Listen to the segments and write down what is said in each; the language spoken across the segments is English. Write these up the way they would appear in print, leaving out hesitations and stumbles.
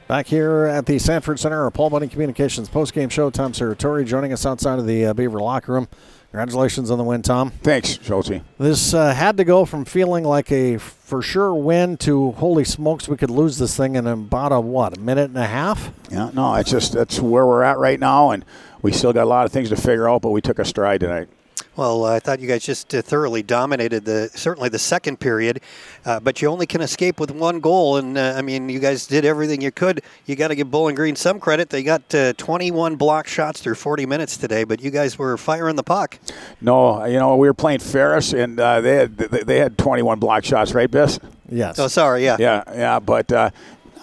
Back here at the Sanford Center, our Paul Bunny Communications postgame show. Tom Serratori joining us outside of the Beaver locker room. Congratulations on the win, Tom. Thanks, Schulte. This had to go from feeling like a for sure win to holy smokes, we could lose this thing in about a minute and a half? Yeah, no, that's where we're at right now, and we still got a lot of things to figure out, but we took a stride tonight. Well, I thought you guys just thoroughly dominated certainly the second period, but you only can escape with one goal. And, you guys did everything you could. You got to give Bowling Green some credit. They got 21 block shots through 40 minutes today, but you guys were firing the puck. No, we were playing Ferris, and they had 21 block shots, right, Biss? Yes. Oh, sorry, yeah. Yeah, but no,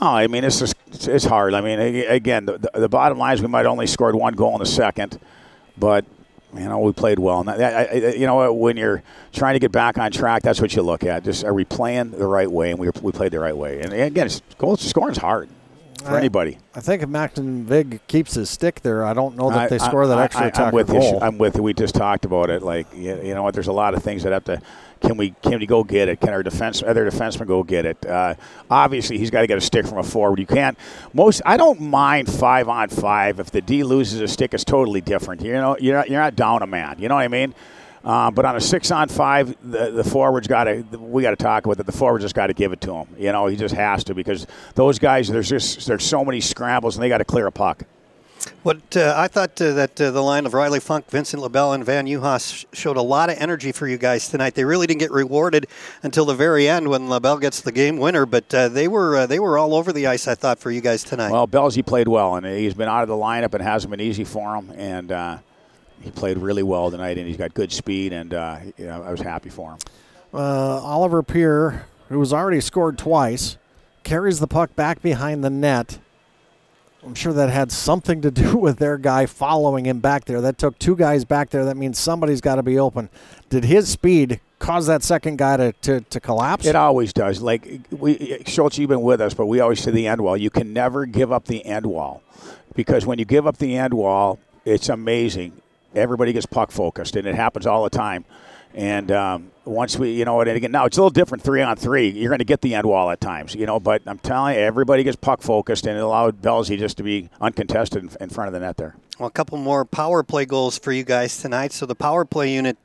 it's hard. Again, the bottom line is we might only scored one goal in the second, but we played well. And when you're trying to get back on track, that's what you look at. Just are we playing the right way? And we played the right way. And again, scoring is hard for anybody. I think if Macklin Vig keeps his stick there, I don't know that they score that extra attacker goal. I'm with you. We just talked about it. There's a lot of things that have to. Can we go get it? Can our other defensemen go get it? Obviously, he's got to get a stick from a forward. You can't. I don't mind 5-on-5 if the D loses a stick. It's totally different. You're not down a man. You know what I mean? But on a 6-on-5, the forward's got to. We got to talk about it. The forward just got to give it to him. He just has to, because those guys. There's so many scrambles, and they got to clear a puck. What I thought that the line of Riley Funk, Vincent LaBelle, and Van Uhas showed a lot of energy for you guys tonight. They really didn't get rewarded until the very end when LaBelle gets the game winner, but they were all over the ice, I thought, for you guys tonight. Well, Bellsy played well, and he's been out of the lineup, and hasn't been easy for him, and he played really well tonight, and he's got good speed, and I was happy for him. Oliver Peer, who has already scored twice, carries the puck back behind the net. I'm sure that had something to do with their guy following him back there. That took two guys back there. That means somebody's got to be open. Did his speed cause that second guy to collapse? It always does. Schultz, you've been with us, but we always say the end wall. You can never give up the end wall, because when you give up the end wall, it's amazing. Everybody gets puck focused, and it happens all the time. And once we, and again, now it's a little different 3-on-3. You're going to get the end wall at times, but I'm telling you, everybody gets puck focused, and it allowed Bellsy just to be uncontested in front of the net there. Well, a couple more power play goals for you guys tonight, so the power play unit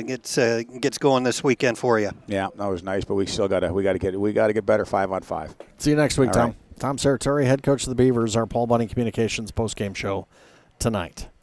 gets going this weekend for you. Yeah, that was nice, but we still got to get better 5-on-5. See you next week, all Tom. Right. Tom Serratori, head coach of the Beavers, our Paul Bunny Communications postgame show tonight.